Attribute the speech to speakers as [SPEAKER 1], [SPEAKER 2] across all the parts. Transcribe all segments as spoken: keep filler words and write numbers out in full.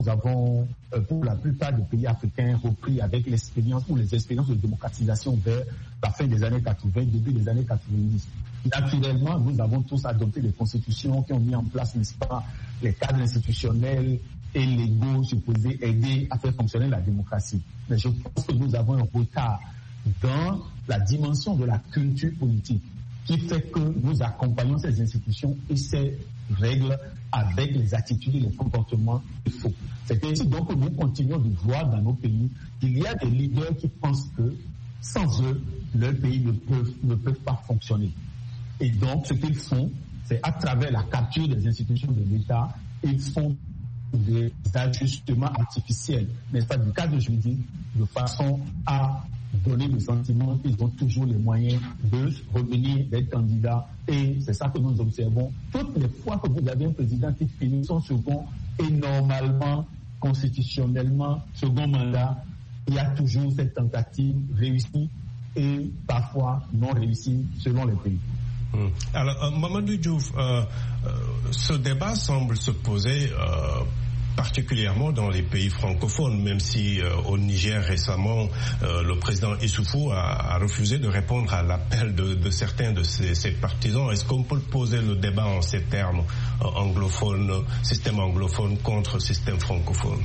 [SPEAKER 1] nous avons, pour la plupart des pays africains, repris avec l'expérience ou les expériences de démocratisation vers la fin des années quatre-vingts, début des années quatre-vingt-dix. Naturellement, nous avons tous adopté des constitutions qui ont mis en place, n'est-ce pas, les cadres institutionnels et légaux supposés aider à faire fonctionner la démocratie. Mais je pense que nous avons un retard dans la dimension de la culture politique qui fait que nous accompagnons ces institutions et ces règles avec les attitudes et les comportements qu'il faut. C'est ainsi donc que nous continuons de voir dans nos pays qu'il y a des leaders qui pensent que sans eux, leur pays ne peut, ne peut pas fonctionner. Et donc, ce qu'ils font, c'est à travers la capture des institutions de l'État, ils font des ajustements artificiels, n'est-ce pas, du cadre juridique, de façon à donner le sentiment qu'ils ont toujours les moyens de revenir d'être candidats. Et c'est ça que nous observons. Toutes les fois que vous avez un président qui finit son second et normalement, constitutionnellement, second mandat, il y a toujours cette tentative réussie et parfois non réussie selon les pays.
[SPEAKER 2] Hum. Alors, euh, Mamadou Diouf, euh, euh, ce débat semble se poser euh, particulièrement dans les pays francophones, même si euh, au Niger récemment, euh, le président Issoufou a, a refusé de répondre à l'appel de, de certains de ses, ses partisans. Est-ce qu'on peut poser le débat en ces termes, euh, anglophone, système anglophone contre système francophone?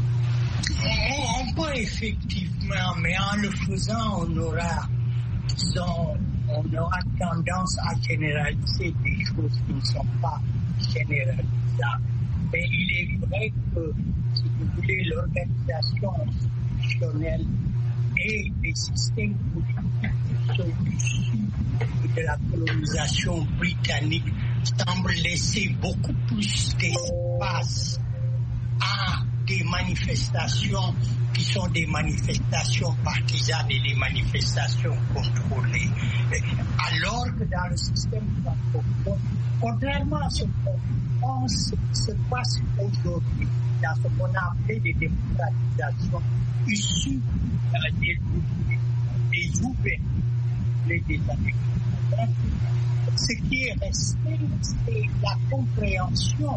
[SPEAKER 3] On, on peut effectivement, mais en le faisant, on aura, disons, on aura tendance à généraliser des choses qui ne sont pas généralisables. Mais il est vrai que, si vous voulez, l'organisation institutionnelle et les systèmes politiques qui sont issus de la colonisation britannique semblent laisser beaucoup plus d'espace à des manifestations qui sont des manifestations partisanes et des manifestations contrôlées. Alors que dans le système francophone, contrairement à ce qu'on pense qui se passe aujourd'hui, dans ce qu'on a appelé des démocratisations issues des, des ouvertures des années quatre-vingt, ce qui est resté, c'est la compréhension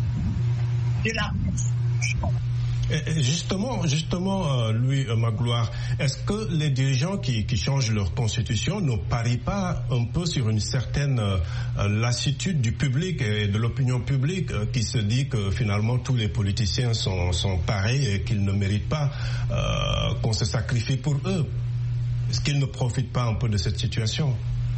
[SPEAKER 3] de la Constitution.
[SPEAKER 2] Justement, justement, euh, Louis euh, Magloire, est-ce que les dirigeants qui, qui changent leur constitution ne parient pas un peu sur une certaine euh, lassitude du public et de l'opinion publique euh, qui se dit que finalement tous les politiciens sont, sont pareils et qu'ils ne méritent pas euh, qu'on se sacrifie pour eux? Est-ce qu'ils ne profitent pas un peu de cette situation?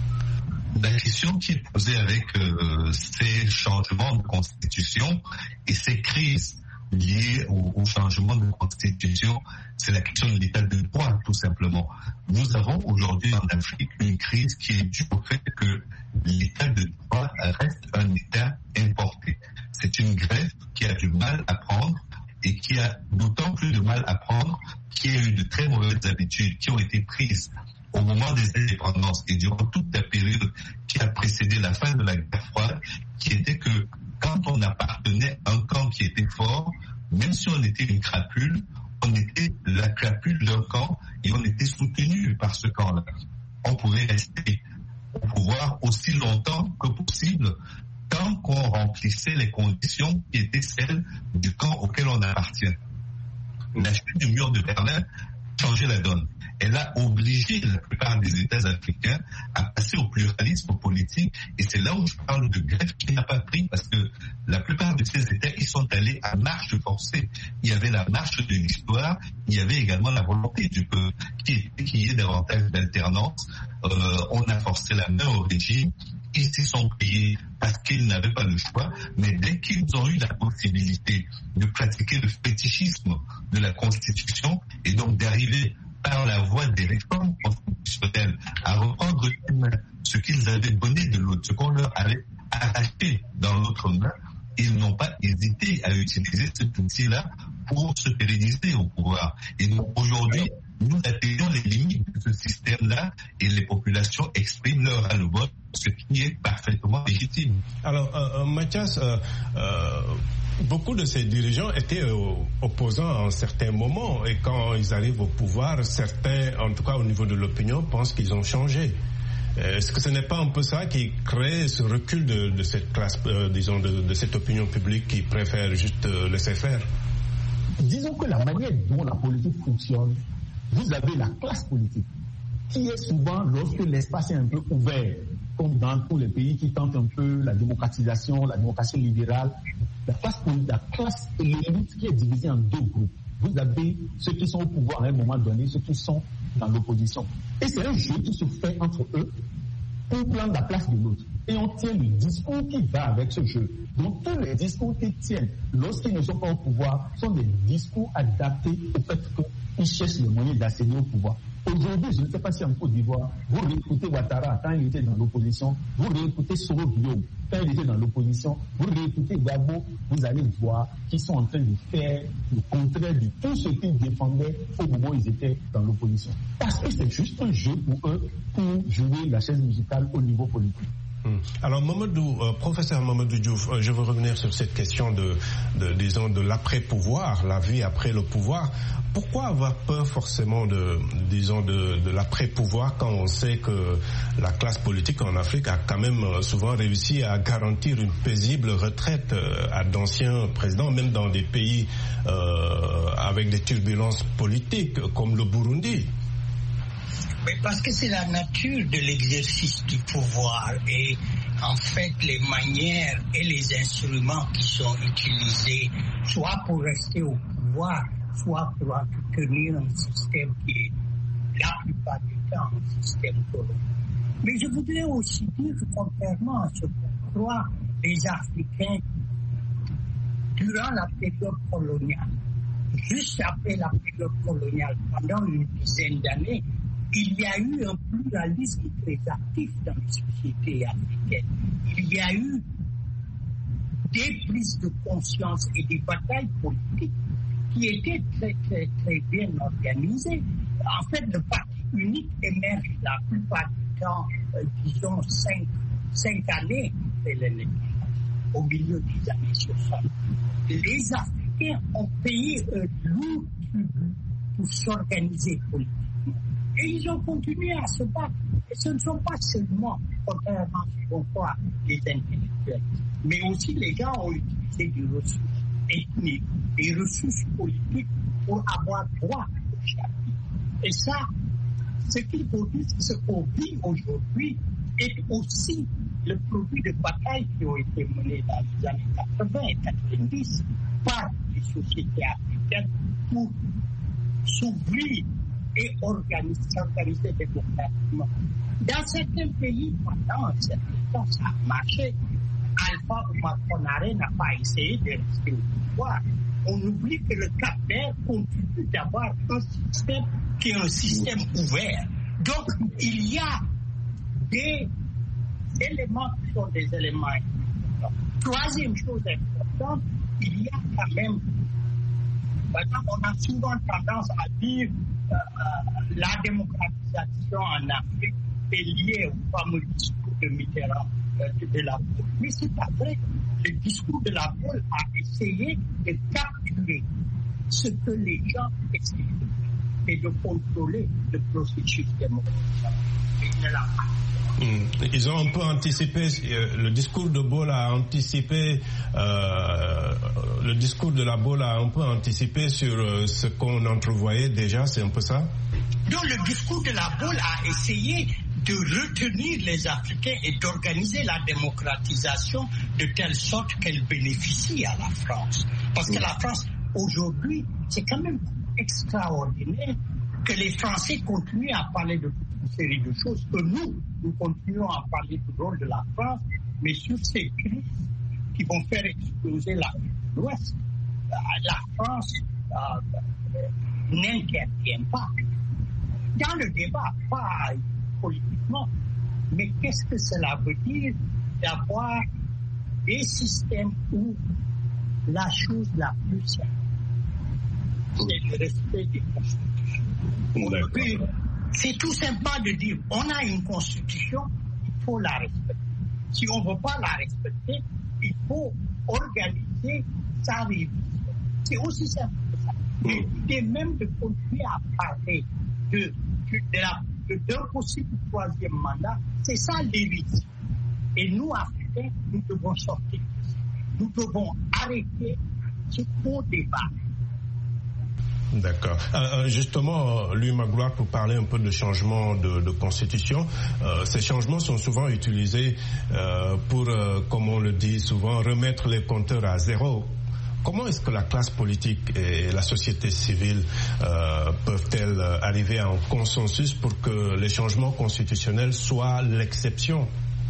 [SPEAKER 4] La question qui est posée avec euh, ces changements de constitution et ces crises liées au, au changement de constitution, c'est la question de l'état de droit, tout simplement. Nous avons aujourd'hui en Afrique une crise qui est due au fait que l'état de droit reste un état importé. C'est une greffe qui a du mal à prendre et qui a d'autant plus de mal à prendre qu'il y a eu de très mauvaises habitudes qui ont été prises au moment des indépendances et durant toute la période qui a précédé la fin de la guerre froide, qui était que quand on appartenait à un camp qui était fort, même si on était une crapule, on était la crapule d'un camp et on était soutenu par ce camp-là. On pouvait rester au pouvoir aussi longtemps que possible tant qu'on remplissait les conditions qui étaient celles du camp auquel on appartient. La chute du mur de Berlin a changé la donne. Elle a obligé la plupart des États africains à passer au pluralisme politique. Et c'est là où je parle de greffe qui n'a pas pris, parce que la plupart de ces États, ils sont allés à marche forcée. Il y avait la marche de l'histoire, il y avait également la volonté du peuple qui était qu'il y ait davantage d'alternance. Euh, on a forcé la main au régime. Ils s'y sont payés parce qu'ils n'avaient pas le choix, mais dès qu'ils ont eu la possibilité de pratiquer le fétichisme de la Constitution et donc d'arriver par la voie des réformes constitutionnelles à reprendre ce qu'ils avaient donné de l'autre, ce qu'on leur avait arraché dans l'autre main, ils n'ont pas hésité à utiliser cet outil-là pour se pérenniser au pouvoir. Et donc aujourd'hui, nous atteignons les limites de ce système-là et les populations expriment leur ras-le-bol, ce qui est parfaitement légitime.
[SPEAKER 2] Alors, euh, Mathias, euh, euh, beaucoup de ces dirigeants étaient euh, opposants à un certain moment et quand ils arrivent au pouvoir, certains, en tout cas au niveau de l'opinion, pensent qu'ils ont changé. Est-ce que ce n'est pas un peu ça qui crée ce recul de, de cette classe, euh, disons, de, de cette opinion publique qui préfère juste euh, laisser faire?
[SPEAKER 1] disons que la manière dont la politique fonctionne, vous avez la classe politique qui est souvent, lorsque l'espace est un peu ouvert, comme dans tous les pays qui tentent un peu la démocratisation, la démocratie libérale, la classe politique, la classe et l'élite qui est divisée en deux groupes. Vous avez ceux qui sont au pouvoir à un moment donné, ceux qui sont dans l'opposition. Et c'est un jeu qui se fait entre eux pour prendre la place de l'autre. Et on tient le discours qui va avec ce jeu. Donc tous les discours qui tiennent lorsqu'ils ne sont pas au pouvoir sont des discours adaptés au fait qu'ils cherchent les moyens d'accéder au pouvoir. Aujourd'hui, je ne sais pas si en Côte d'Ivoire, vous réécoutez Ouattara quand il était dans l'opposition, vous réécoutez Soro Guillaume quand il était dans l'opposition, vous réécoutez Gbagbo, vous allez voir qu'ils sont en train de faire le contraire de tout ce qu'ils défendaient au moment où ils étaient dans l'opposition. Parce que c'est juste un jeu pour eux pour jouer la chaise musicale au niveau politique.
[SPEAKER 2] Alors Mamadou, euh, professeur Mamadou Diouf, euh, je veux revenir sur cette question de, de disons, de l'après-pouvoir, la vie après le pouvoir. Pourquoi avoir peur forcément de, disons, de, de l'après-pouvoir quand on sait que la classe politique en Afrique a quand même souvent réussi à garantir une paisible retraite à d'anciens présidents, même dans des pays euh, avec des turbulences politiques comme le Burundi?
[SPEAKER 3] Mais parce que c'est la nature de l'exercice du pouvoir et en fait les manières et les instruments qui sont utilisés, soit pour rester au pouvoir, soit pour entretenir un système qui est la plupart du temps un système colonial. Mais je voudrais aussi dire que contrairement à ce qu'on croit, les Africains, durant la période coloniale, juste après la période coloniale, pendant une dizaine d'années, il y a eu un pluralisme très actif dans les sociétés africaines. Il y a eu des prises de conscience et des batailles politiques qui étaient très, très, très bien organisées. En fait, le parti unique émerge la plupart du temps, euh, disons, cinq, cinq années après l'indépendance, au milieu des années soixante. Les Africains ont payé un lourd tribut pour s'organiser politiquement. Et ils ont continué à se battre. Et ce ne sont pas seulement, contrairement à ce qu'on croit, les intellectuels, mais aussi les gens ont utilisé des ressources ethniques, des ressources politiques pour avoir droit au chapitre. Et ça, ce qu'il faut dire, ce qu'on vit aujourd'hui est aussi le produit de batailles qui ont été menées dans les années quatre-vingts et quatre-vingt-dix par les sociétés africaines pour s'ouvrir et organiser, s'organiser démocratiquement. Dans certains pays, pendant un certain temps, ça a marché. Alpha Oumar Konaré n'a pas essayé de rester au pouvoir. On oublie que le Cap-Vert continue d'avoir un système qui est un système ouvert. Donc, il y a des éléments qui sont des éléments importants. Troisième chose importante, il y a quand même, par exemple, on a souvent tendance à dire euh, la démocratisation en Afrique est liée au fameux discours de Mitterrand euh, de, de la Baule. Mais c'est pas vrai. Le discours de la Baule a essayé de capturer ce que les gens essayaient de faire et de contrôler le processus démocratique. Il ne l'a pas.
[SPEAKER 2] Mmh. Ils ont un peu anticipé, euh, le discours de Baule a anticipé, euh, le discours de la Baule a un peu anticipé sur euh, ce qu'on entrevoyait déjà, c'est un peu ça?
[SPEAKER 3] Donc le discours de la Baule a essayé de retenir les Africains et d'organiser la démocratisation de telle sorte qu'elle bénéficie à la France. Parce que la France, aujourd'hui, c'est quand même extraordinaire que les Français continuent à parler de toute une série de choses, que nous, nous continuons à parler du rôle de la France, mais sur ces crises qui vont faire exploser l'Afrique de l'Ouest, la France euh, n'intervient pas. Dans le débat, pas politiquement, mais qu'est-ce que cela veut dire d'avoir des systèmes où la chose la plus simple, c'est le respect des constitutions. Aujourd'hui, c'est tout simplement de dire, on a une constitution, il faut la respecter. Si on ne veut pas la respecter, il faut organiser sa révision. C'est aussi simple que ça. Mais l'idée même de continuer à parler de, de, de la, de, d'un possible troisième mandat, c'est ça l'hérésie. Et nous, Africains, nous devons sortir de ça. Nous devons arrêter ce faux débat
[SPEAKER 2] D'accord. Euh, justement, Louis Magloire, pour parler un peu de changement de, de constitution, euh, ces changements sont souvent utilisés euh, pour, euh, comme on le dit souvent, remettre les compteurs à zéro. Comment est-ce que la classe politique et la société civile euh, peuvent-elles arriver à un consensus pour que les changements constitutionnels soient l'exception?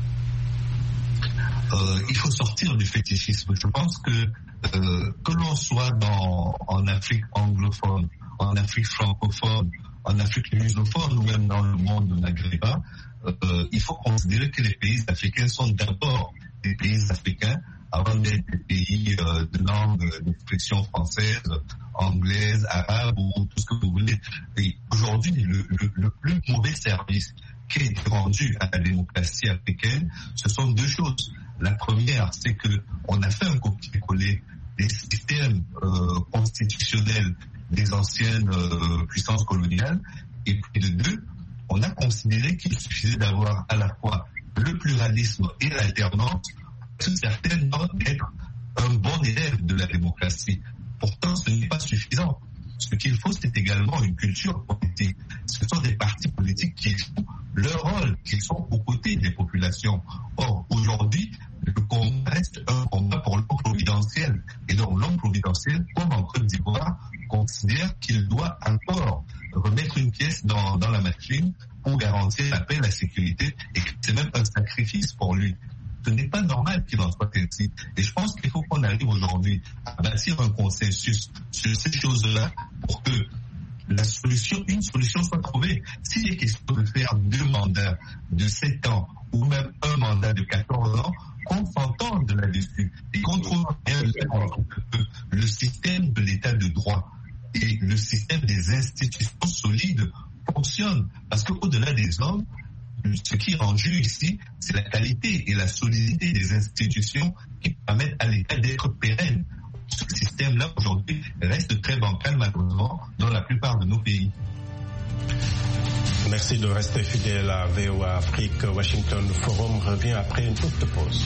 [SPEAKER 4] euh, Il faut sortir du fétichisme. Je pense que Euh, que l'on soit dans, en Afrique anglophone, en Afrique francophone, en Afrique lusophone ou même dans le monde maghrébin, euh, il faut considérer que les pays africains sont d'abord des pays africains avant d'être des pays euh, de langue d'expression française, anglaise, arabe ou tout ce que vous voulez. Et aujourd'hui, le, le, le plus mauvais service qui a été rendu à la démocratie africaine, ce sont deux choses. La première, c'est que on a fait un copier-coller des systèmes euh, constitutionnels des anciennes euh, puissances coloniales. Et puis de deux, on a considéré qu'il suffisait d'avoir à la fois le pluralisme et l'alternance, parce que certaines doivent être un bon élève de la démocratie. Pourtant, ce n'est pas suffisant. Ce qu'il faut, c'est également une culture politique. Ce sont des partis politiques qui jouent leur rôle, qui sont aux côtés des populations. Or, aujourd'hui, le combat reste un combat pour l'homme providentiel. Et donc, l'homme providentiel, comme en Côte d'Ivoire, considère qu'il doit encore remettre une pièce dans, dans la machine pour garantir la paix et la sécurité, et que c'est même un sacrifice pour lui. Ce n'est pas normal qu'il en soit ainsi. Et je pense qu'il faut qu'on arrive aujourd'hui à bâtir un consensus sur ces choses-là pour que la solution, une solution soit trouvée. S'il est question de faire deux mandats de sept ans ou même un mandat de quatorze ans, qu'on s'entende là-dessus et qu'on trouve bien le système de l'état de droit et le système des institutions solides fonctionne. Parce qu'au-delà des hommes, ce qui est en jeu ici, c'est la qualité et la solidité des institutions qui permettent à l'État d'être pérenne. Ce système-là, aujourd'hui, reste très bancal, malheureusement, dans la plupart de nos pays.
[SPEAKER 2] Merci de rester fidèle à V O A Afrique. Washington Forum revient après une courte pause.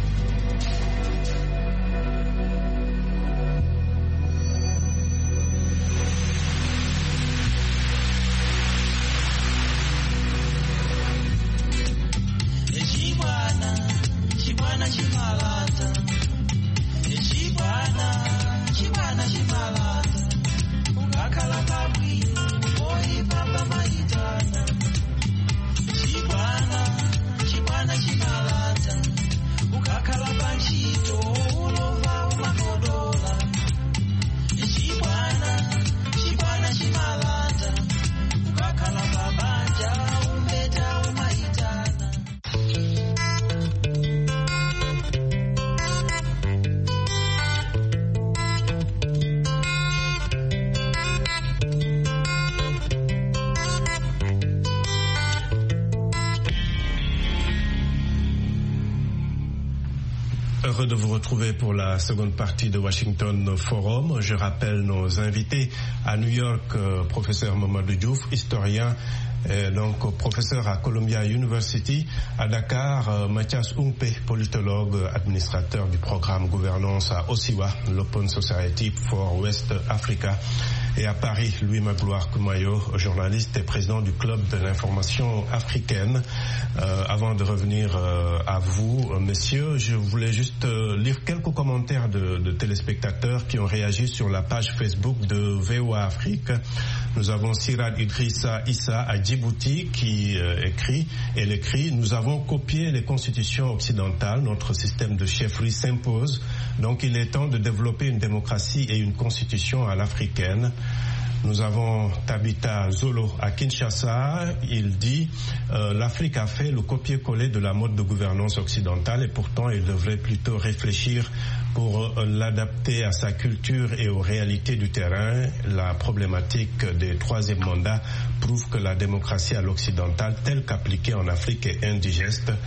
[SPEAKER 2] Heureux de vous retrouver pour la seconde partie de Washington Forum. Je rappelle nos invités à New York, euh, professeur Mamadou Diouf, historien, et donc professeur à Columbia University. À Dakar, euh, Mathias Umpe, politologue, administrateur du programme gouvernance à Osiwa, l'Open Society for West Africa. Et à Paris, Louis Magloire Koumayo, journaliste et président du Club de l'information africaine. Euh, avant de revenir euh, à vous, euh, messieurs, je voulais juste euh, lire quelques commentaires de, de téléspectateurs qui ont réagi sur la page Facebook de V O A Afrique. Nous avons Sirad Idrissa Issa à Djibouti qui euh, écrit, elle écrit « Nous avons copié les constitutions occidentales, notre système de chefferie s'impose, donc il est temps de développer une démocratie et une constitution à l'africaine. » Nous avons Tabitha Zolo à Kinshasa. Il dit euh, l'Afrique a fait le copier-coller de la mode de gouvernance occidentale et pourtant il devrait plutôt réfléchir pour euh, l'adapter à sa culture et aux réalités du terrain. La problématique des troisième mandats prouve que la démocratie à l'occidentale telle qu'appliquée en Afrique est indigeste.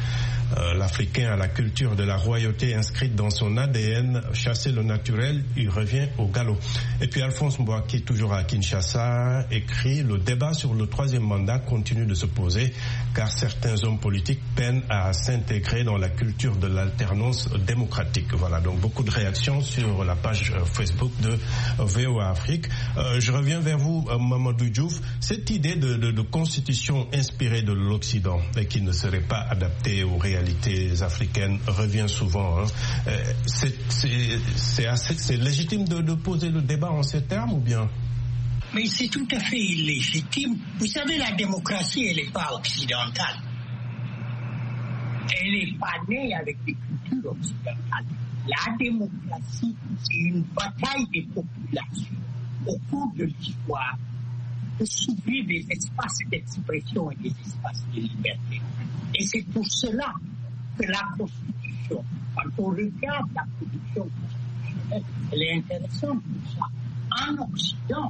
[SPEAKER 2] euh, l'Africain a la culture de la royauté inscrite dans son A D N. Chasser le naturel, il revient au galop. Et puis Alphonse Mbouaki, toujours à Kinshasa, écrit: le débat sur le troisième mandat continue de se poser car certains hommes politiques peinent à s'intégrer dans la culture de l'alternance démocratique. Voilà, donc beaucoup de réactions sur la page Facebook de V O A Afrique. Euh, je reviens vers vous, Mamadou Diouf. Cette idée de, de, de constitution inspirée de l'Occident et qui ne serait pas adaptée aux réalités africaines revient souvent. Hein. Euh, c'est, c'est, c'est, assez, c'est légitime de, de poser le débat en ces termes ou bien?
[SPEAKER 3] Mais c'est tout à fait illégitime. Vous savez, la démocratie, elle n'est pas occidentale. Elle n'est pas née avec des cultures occidentales. La démocratie, c'est une bataille des populations au cours de l'histoire de s'ouvrir des espaces d'expression et des espaces de liberté. Et c'est pour cela que la Constitution, quand on regarde la production constitutionnelle, elle est intéressante pour ça. En Occident,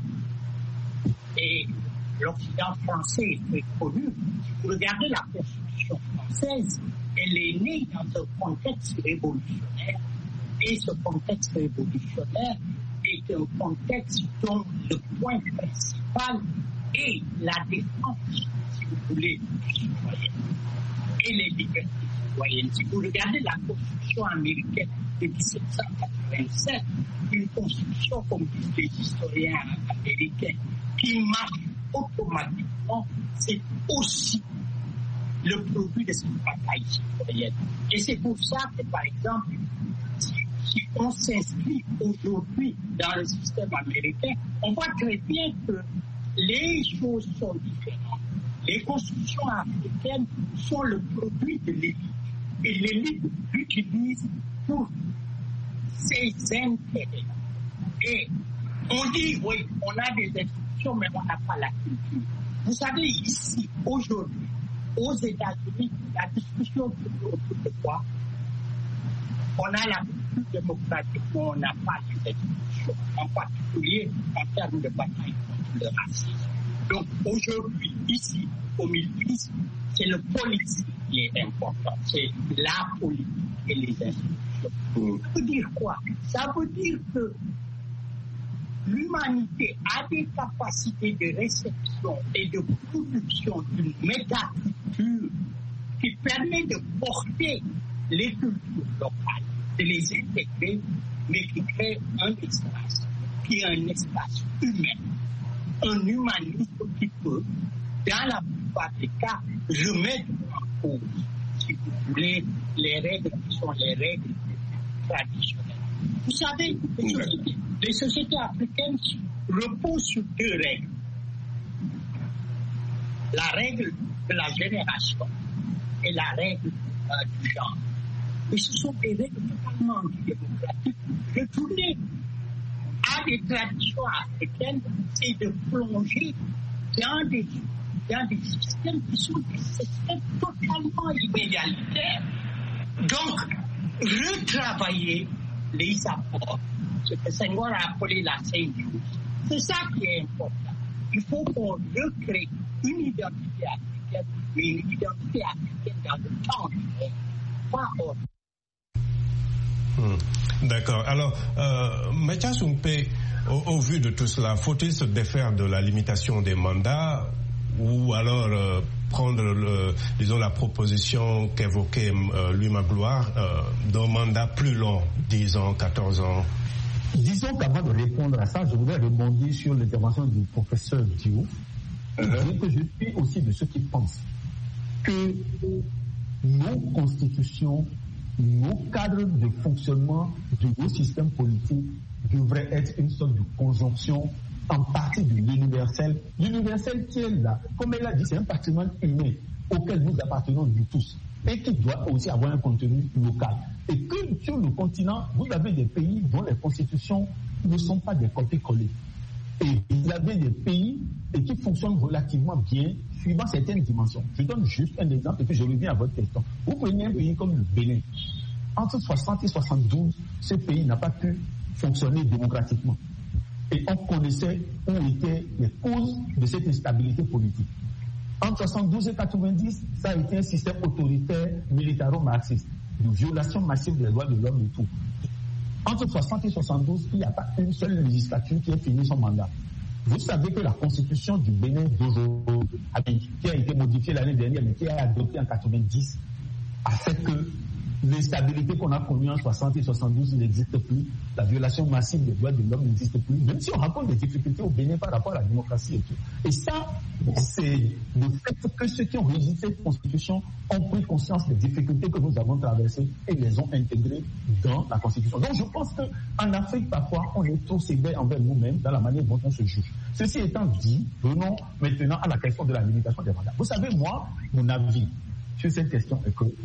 [SPEAKER 3] et l'Occident français est très connu, si vous regardez la Constitution française, elle est née dans un contexte révolutionnaire. Et ce contexte révolutionnaire est un contexte dont le point principal est la défense, si vous voulez, du citoyen et les libertés citoyennes. Si vous regardez la Constitution américaine de dix-sept cent quatre-vingt-sept, une constitution, comme disent les historiens américains, qui marche automatiquement, c'est aussi le produit de cette bataille citoyenne. Et c'est pour ça que, par exemple, si, si on s'inscrit aujourd'hui dans le système américain, on voit très bien que les choses sont différentes. Les constitutions africaines sont le produit de l'élite. Et l'élite l'utilise pour ses intérêts. Et on dit, oui, on a des institutions, mais on n'a pas la culture. Vous savez, ici, aujourd'hui, aux États-Unis, la discussion tourne autour de quoi? On a la culture démocratique, mais on n'a pas les institutions, en particulier en termes de bataille contre le racisme. Donc aujourd'hui, ici, au Mille-Dix, c'est le politique qui est important, c'est la politique et les institutions. Ça veut dire quoi? Ça veut dire que l'humanité a des capacités de réception et de production d'une métaculture qui permet de porter les cultures locales, de les intégrer, mais qui crée un espace, qui est un espace humain, un humanisme qui peut, dans la plupart des cas, remettre en cause, si vous voulez, les règles qui sont les règles traditionnelles. Vous savez, les sociétés, les sociétés africaines reposent sur deux règles. La règle de la génération et la règle euh, du genre. Mais ce sont des règles totalement antidémocratiques. Retourner à des traditions africaines, c'est de plonger dans des, dans des systèmes qui sont des systèmes totalement inégalitaires. Donc, retravailler les apports, ce que Senghor a appelé la symbiose. C'est ça qui est important. Il faut qu'on recrée une identité africaine, mais une identité africaine dans le temps, pas autre.
[SPEAKER 2] Hmm. D'accord. Alors, euh, Mathias Umpe, au, au vu de tout cela, faut-il se défaire de la limitation des mandats ou alors euh, prendre, le, disons, la proposition qu'évoquait euh, Louis Magloire euh, d'un mandat plus long, dix ans, quatorze ans?
[SPEAKER 1] Disons qu'avant de répondre à ça, je voudrais rebondir sur l'intervention du professeur Diouf, uh-huh. que je suis aussi de ceux qui pensent que nos constitutions, nos cadres de fonctionnement de nos systèmes politiques devraient être une sorte de conjonction en partie de l'universel. L'universel qui est là, comme elle l'a dit, c'est un patrimoine humain auquel nous appartenons nous tous et qui doit aussi avoir un contenu local. Et que sur le continent, vous avez des pays dont les constitutions ne sont pas des copies-collées. Et vous avez des pays et qui fonctionnent relativement bien suivant certaines dimensions. Je donne juste un exemple et puis je reviens à votre question. Vous prenez un pays comme le Bénin. Entre soixante et soixante-douze, ce pays n'a pas pu fonctionner démocratiquement. Et on connaissait où étaient les causes de cette instabilité politique. Entre soixante-douze et quatre-vingt-dix, ça a été un système autoritaire militaro-marxiste, de violation massive des droits de l'homme et tout. Entre soixante et soixante-douze, il n'y a pas une seule législature qui a fini son mandat. Vous savez que la constitution du Bénin d'aujourd'hui, qui a été modifiée l'année dernière, mais qui a été adoptée en quatre-vingt-dix, a fait que l'instabilité qu'on a connue en soixante et soixante-douze n'existe plus, la violation massive des droits de l'homme n'existe plus, même si on rencontre des difficultés au Bénin par rapport à la démocratie et tout. Et ça, c'est le fait que ceux qui ont rédigé cette constitution ont pris conscience des difficultés que nous avons traversées et les ont intégrées dans la constitution. Donc je pense qu'en Afrique, parfois, on est trop sévère envers nous-mêmes dans la manière dont on se juge. Ceci étant dit, venons maintenant à la question de la limitation des mandats. Vous savez, moi, mon avis sur cette question est que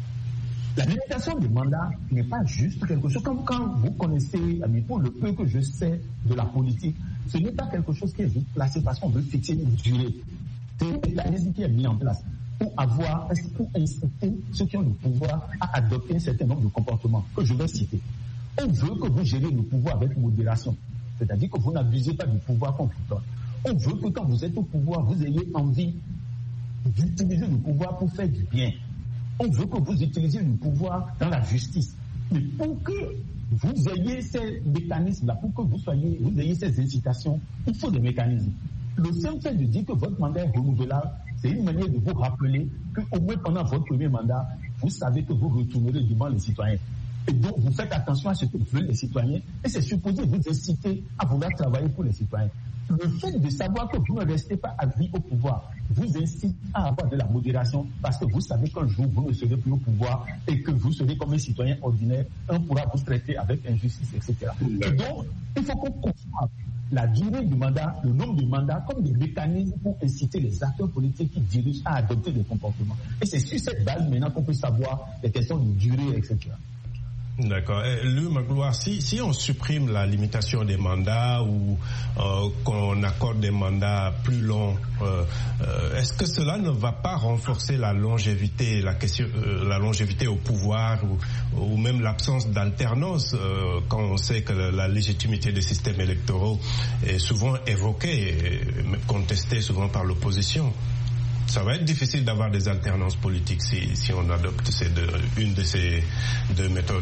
[SPEAKER 1] la limitation des mandats n'est pas juste quelque chose, comme quand vous connaissez, pour le peu que je sais de la politique, ce n'est pas quelque chose qui est juste placé parce qu'on veut fixer une durée. C'est un mécanisme qui est mis en place pour avoir, pour inciter ceux qui ont le pouvoir à adopter un certain nombre de comportements que je vais citer. On veut que vous gérez le pouvoir avec modération, c'est-à-dire que vous n'abusez pas du pouvoir qu'on vous donne. On veut que quand vous êtes au pouvoir, vous ayez envie d'utiliser le pouvoir pour faire du bien. On veut que vous utilisiez le pouvoir dans la justice. Mais pour que vous ayez ces mécanismes-là, pour que vous soyez, vous ayez ces incitations, il faut des mécanismes. Le simple fait de dire que votre mandat est renouvelable, c'est une manière de vous rappeler qu'au moins pendant votre premier mandat, vous savez que vous retournerez devant les citoyens. Et donc, vous faites attention à ce que veulent les citoyens et c'est supposé vous inciter à vouloir travailler pour les citoyens. Le fait de savoir que vous ne restez pas à vie au pouvoir vous incite à avoir de la modération parce que vous savez qu'un jour vous ne serez plus au pouvoir et que vous serez comme un citoyen ordinaire, on pourra vous traiter avec injustice, et cetera. Et donc, il faut qu'on conçoive la durée du mandat, le nombre de mandats comme des mécanismes pour inciter les acteurs politiques qui dirigent à adopter des comportements. Et c'est sur cette base maintenant qu'on peut savoir les questions de durée, et cetera.
[SPEAKER 2] D'accord. Louis Magloire, si, si on supprime la limitation des mandats ou euh, qu'on accorde des mandats plus longs, euh, euh, est-ce que cela ne va pas renforcer la longévité, la question, euh, la longévité au pouvoir ou, ou même l'absence d'alternance euh, quand on sait que la légitimité des systèmes électoraux est souvent évoquée et contestée souvent par l'opposition? Ça va être difficile d'avoir des alternances politiques si, si on adopte ces deux, une de ces deux méthodes.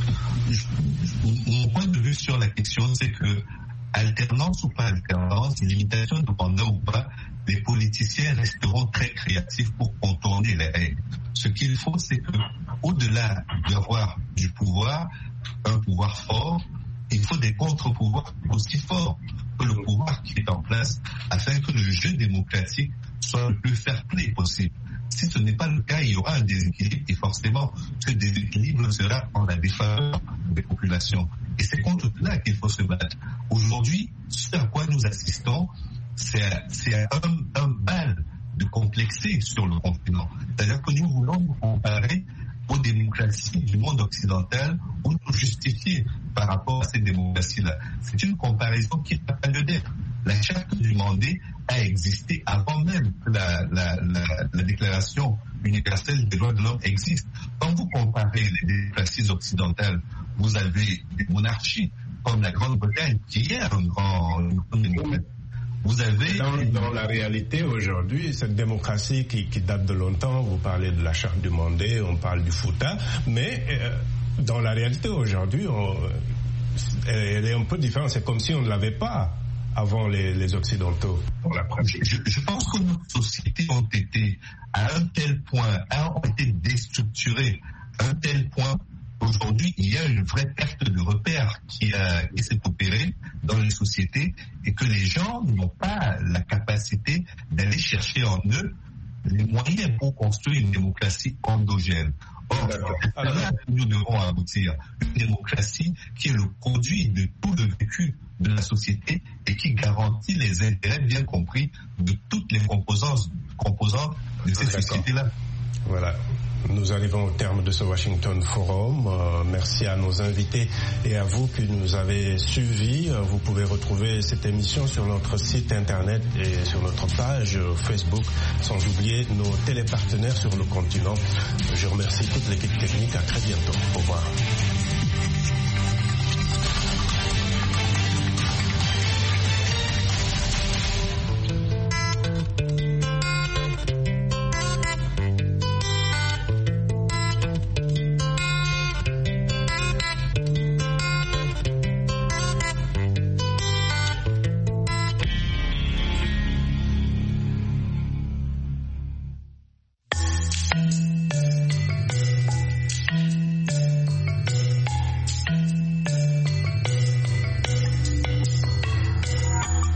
[SPEAKER 4] Mon point de vue sur la question, c'est que alternance ou pas alternance, limitation de mandat ou pas, les politiciens resteront très créatifs pour contourner les règles. Ce qu'il faut, c'est que, au-delà d'avoir du pouvoir, un pouvoir fort, il faut des contre-pouvoirs aussi forts que le pouvoir qui est en place afin que le jeu démocratique soit le plus fair-play possible. Si ce n'est pas le cas, il y aura un déséquilibre et forcément ce déséquilibre sera en la défaveur des populations. Et c'est contre cela qu'il faut se battre. Aujourd'hui, ce à quoi nous assistons, c'est, c'est un, un bal de complexité sur le continent. C'est-à-dire que nous voulons nous comparer aux démocraties du monde occidental ou nous justifier par rapport à ces démocraties-là. C'est une comparaison qui n'a pas lieu d'être. La charte du Mandé a existé avant même que la, la, la, la déclaration universelle des droits de l'homme existe. Quand vous comparez les démocraties occidentales, vous avez des monarchies comme la Grande-Bretagne qui est un grand, une grande démocratie. Vous avez...
[SPEAKER 2] Dans, dans la réalité aujourd'hui, cette démocratie qui, qui date de longtemps, vous parlez de la charte du Mandé, on parle du Fouta, mais euh, dans la réalité aujourd'hui, on, elle est un peu différente. C'est comme si on ne l'avait pas avant les, les Occidentaux. Pour la pratique.
[SPEAKER 4] Je, je pense que nos sociétés ont été à un tel point, ont été déstructurées à un tel point. Aujourd'hui, il y a une vraie perte de repères qui, a, qui s'est opérée dans les sociétés et que les gens n'ont pas la capacité d'aller chercher en eux les moyens pour construire une démocratie endogène. Or, c'est là que nous devons aboutir. Une démocratie qui est le produit de tout le vécu de la société et qui garantit les intérêts bien compris de toutes les composantes, composantes de ces sociétés-là.
[SPEAKER 2] Voilà. Nous arrivons au terme de ce Washington Forum. Euh, merci à nos invités et à vous qui nous avez suivis. Euh, vous pouvez retrouver cette émission sur notre site internet et sur notre page euh, Facebook, sans oublier nos télépartenaires sur le continent. Je remercie toute l'équipe technique. À très bientôt. Au revoir.